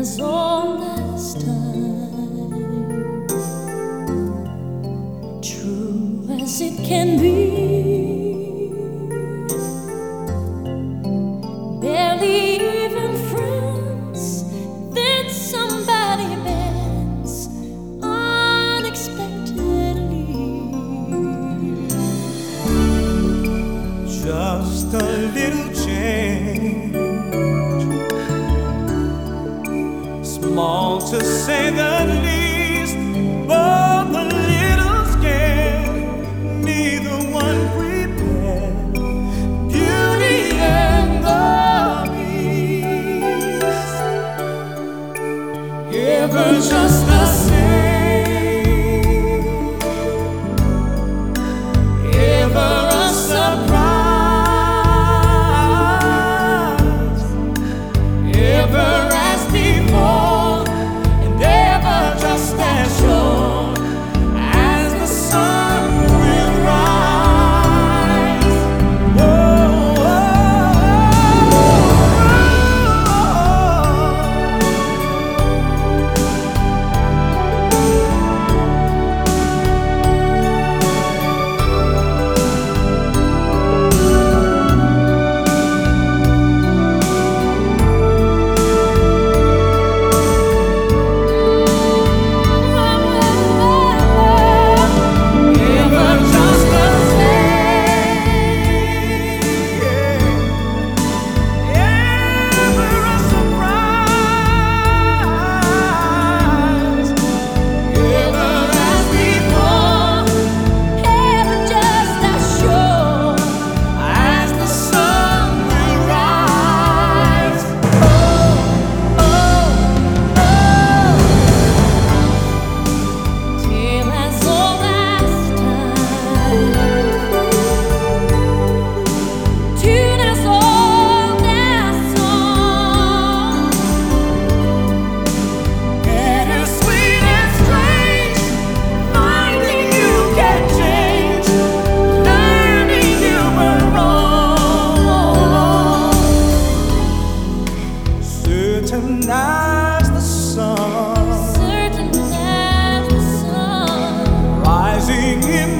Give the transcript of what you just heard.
as old as time, true as it can be, barely even friends, then somebody bends unexpectedly. Just a little change, small to say the least, but a little scared, neither one prepared. Beauty and the Beast, ever just the same, ever a surprise, ever as before, and ever just as sure as the sun will rise. Whoa, ever just the same, ever a surprise, ever as before, Ever just as sure as the sun will rise. tale as old as time, tune as old as song, Bittersweet and strange, finding you can change, learning you were wrong. Certain as the sun, certain as the sun rising in